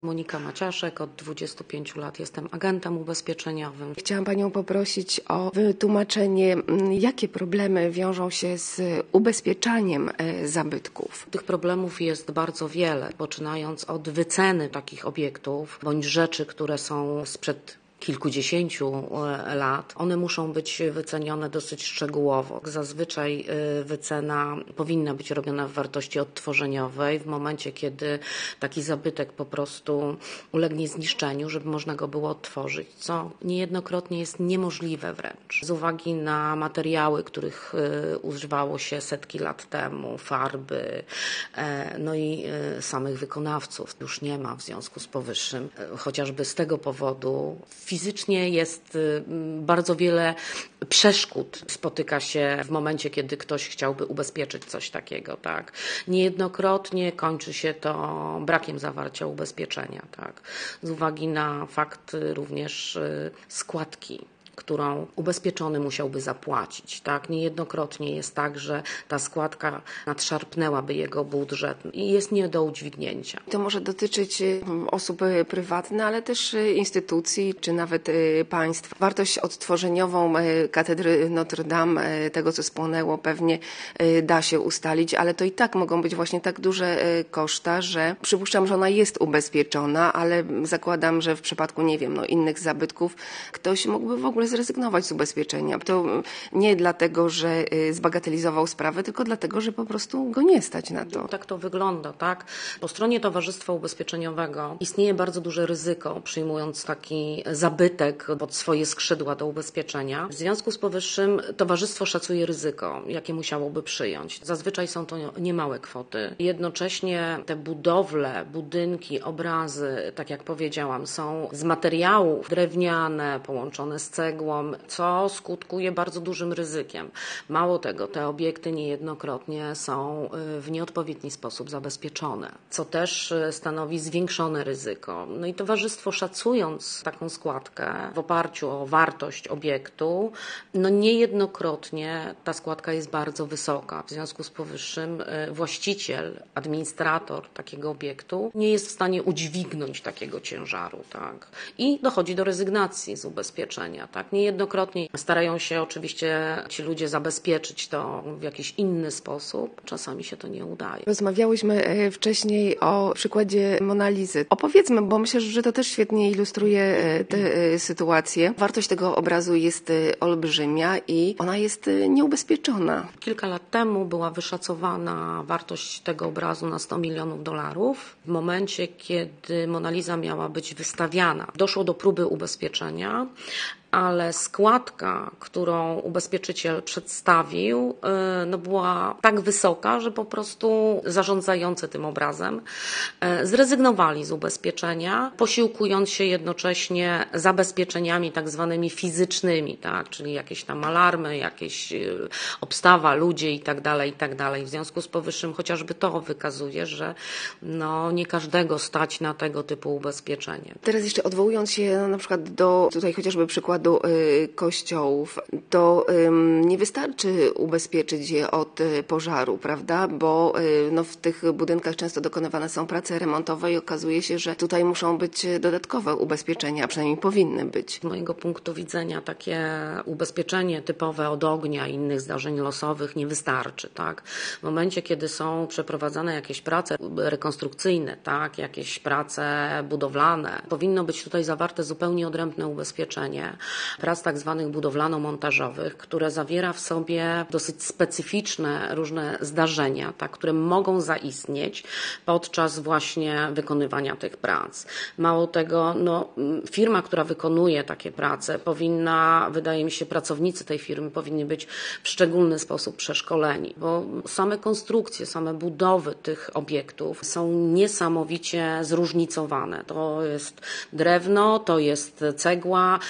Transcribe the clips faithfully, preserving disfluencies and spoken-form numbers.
Monika Maciaszek, od dwudziestu pięciu lat jestem agentem ubezpieczeniowym. Chciałam Panią poprosić o wytłumaczenie, jakie problemy wiążą się z ubezpieczaniem zabytków. Tych problemów jest bardzo wiele, poczynając od wyceny takich obiektów bądź rzeczy, które są sprzed kilkudziesięciu lat. One muszą być wycenione dosyć szczegółowo. Zazwyczaj wycena powinna być robiona w wartości odtworzeniowej w momencie, kiedy taki zabytek po prostu ulegnie zniszczeniu, żeby można go było odtworzyć, co niejednokrotnie jest niemożliwe wręcz. Z uwagi na materiały, których używało się setki lat temu, farby, no i samych wykonawców już nie ma w związku z powyższym. Chociażby z tego powodu fizycznie jest bardzo wiele przeszkód, spotyka się w momencie, kiedy ktoś chciałby ubezpieczyć coś takiego. Tak. Niejednokrotnie kończy się to brakiem zawarcia ubezpieczenia. Tak. Z uwagi na fakt również składki, którą ubezpieczony musiałby zapłacić. Tak? Niejednokrotnie jest tak, że ta składka nadszarpnęłaby jego budżet i jest nie do udźwignięcia. To może dotyczyć osób prywatnych, ale też instytucji, czy nawet państw. Wartość odtworzeniową katedry Notre Dame, tego co spłonęło, pewnie da się ustalić, ale to i tak mogą być właśnie tak duże koszta, że przypuszczam, że ona jest ubezpieczona, ale zakładam, że w przypadku, nie wiem, no, innych zabytków ktoś mógłby w ogóle zrezygnować z ubezpieczenia. To nie dlatego, że zbagatelizował sprawę, tylko dlatego, że po prostu go nie stać na to. Tak to wygląda, tak? Po stronie Towarzystwa Ubezpieczeniowego istnieje bardzo duże ryzyko, przyjmując taki zabytek pod swoje skrzydła do ubezpieczenia. W związku z powyższym towarzystwo szacuje ryzyko, jakie musiałoby przyjąć. Zazwyczaj są to niemałe kwoty. Jednocześnie te budowle, budynki, obrazy, tak jak powiedziałam, są z materiałów drewniane, połączone z cegłą, co skutkuje bardzo dużym ryzykiem. Mało tego, te obiekty niejednokrotnie są w nieodpowiedni sposób zabezpieczone, co też stanowi zwiększone ryzyko. No i towarzystwo, szacując taką składkę w oparciu o wartość obiektu, no niejednokrotnie ta składka jest bardzo wysoka. W związku z powyższym właściciel, administrator takiego obiektu nie jest w stanie udźwignąć takiego ciężaru. Tak? I dochodzi do rezygnacji z ubezpieczenia. Tak? Niejednokrotnie starają się oczywiście ci ludzie zabezpieczyć to w jakiś inny sposób. Czasami się to nie udaje. Rozmawiałyśmy wcześniej o przykładzie Monalizy. Opowiedzmy, bo myślę, że to też świetnie ilustruje tę sytuację. Wartość tego obrazu jest olbrzymia i ona jest nieubezpieczona. Kilka lat temu była wyszacowana wartość tego obrazu na sto milionów dolarów. W momencie, kiedy Monaliza miała być wystawiana, doszło do próby ubezpieczenia, ale składka, którą ubezpieczyciel przedstawił, no była tak wysoka, że po prostu zarządzający tym obrazem zrezygnowali z ubezpieczenia, posiłkując się jednocześnie zabezpieczeniami tak zwanymi fizycznymi, tak? Czyli jakieś tam alarmy, jakieś obstawa, ludzie i tak dalej, i tak dalej. W związku z powyższym chociażby to wykazuje, że no, nie każdego stać na tego typu ubezpieczenie. Teraz jeszcze odwołując się no, na przykład do tutaj chociażby przykładu do kościołów, to nie wystarczy ubezpieczyć je od pożaru, prawda? Bo no, w tych budynkach często dokonywane są prace remontowe i okazuje się, że tutaj muszą być dodatkowe ubezpieczenia, a przynajmniej powinny być. Z mojego punktu widzenia takie ubezpieczenie typowe od ognia i innych zdarzeń losowych nie wystarczy. Tak? W momencie, kiedy są przeprowadzane jakieś prace rekonstrukcyjne, tak? Jakieś prace budowlane, powinno być tutaj zawarte zupełnie odrębne ubezpieczenie prac tak zwanych budowlano-montażowych, które zawiera w sobie dosyć specyficzne różne zdarzenia, tak, które mogą zaistnieć podczas właśnie wykonywania tych prac. Mało tego, no, firma, która wykonuje takie prace, powinna, wydaje mi się, pracownicy tej firmy powinni być w szczególny sposób przeszkoleni, bo same konstrukcje, same budowy tych obiektów są niesamowicie zróżnicowane. To jest drewno, to jest cegła, połączone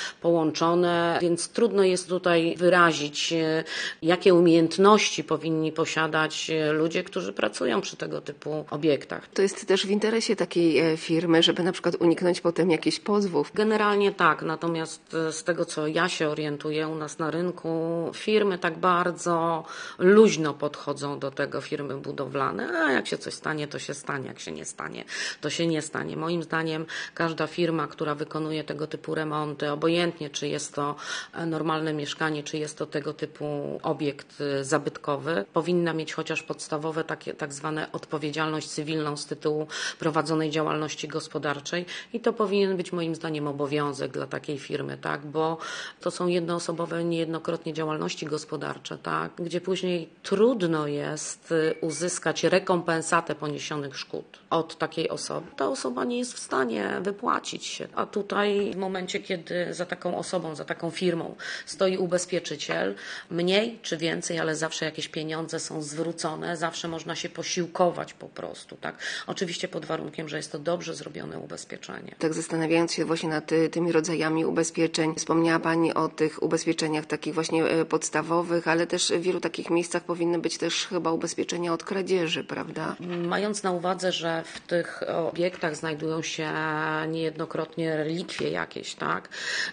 włączone, więc trudno jest tutaj wyrazić, jakie umiejętności powinni posiadać ludzie, którzy pracują przy tego typu obiektach. To jest też w interesie takiej firmy, żeby na przykład uniknąć potem jakichś pozwów. Generalnie tak, natomiast z tego, co ja się orientuję u nas na rynku, firmy tak bardzo luźno podchodzą do tego, firmy budowlane, a jak się coś stanie, to się stanie, jak się nie stanie, to się nie stanie. Moim zdaniem każda firma, która wykonuje tego typu remonty, obojętnie czy jest to normalne mieszkanie, czy jest to tego typu obiekt zabytkowy, powinna mieć chociaż podstawowe takie tak zwane odpowiedzialność cywilną z tytułu prowadzonej działalności gospodarczej i to powinien być moim zdaniem obowiązek dla takiej firmy, tak, bo to są jednoosobowe niejednokrotnie działalności gospodarcze, tak, gdzie później trudno jest uzyskać rekompensatę poniesionych szkód od takiej osoby. Ta osoba nie jest w stanie wypłacić się, a tutaj w momencie, kiedy za taką osobą, za taką firmą stoi ubezpieczyciel, mniej czy więcej, ale zawsze jakieś pieniądze są zwrócone, zawsze można się posiłkować po prostu, tak. Oczywiście pod warunkiem, że jest to dobrze zrobione ubezpieczenie. Tak zastanawiając się właśnie nad tymi rodzajami ubezpieczeń, wspomniała Pani o tych ubezpieczeniach takich właśnie podstawowych, ale też w wielu takich miejscach powinny być też chyba ubezpieczenia od kradzieży, prawda? Mając na uwadze, że w tych obiektach znajdują się niejednokrotnie relikwie jakieś, tak?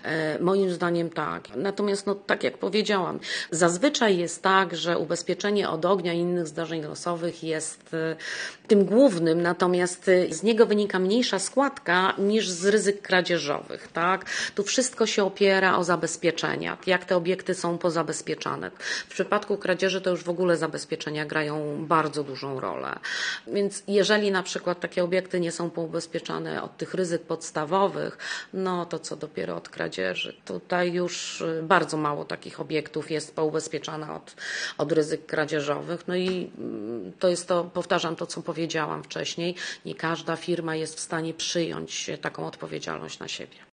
Moim zdaniem tak. Natomiast no, tak jak powiedziałam, zazwyczaj jest tak, że ubezpieczenie od ognia i innych zdarzeń losowych jest tym głównym, natomiast z niego wynika mniejsza składka niż z ryzyk kradzieżowych, tak? Tu wszystko się opiera o zabezpieczenia, jak te obiekty są pozabezpieczane. W przypadku kradzieży to już w ogóle zabezpieczenia grają bardzo dużą rolę. Więc jeżeli na przykład takie obiekty nie są poubezpieczane od tych ryzyk podstawowych, no to co dopiero od kradzieży. Tutaj już bardzo mało takich obiektów jest poubezpieczane od, od ryzyk kradzieżowych. No i to jest to, powtarzam to, co powiedziałam wcześniej, nie każda firma jest w stanie przyjąć taką odpowiedzialność na siebie.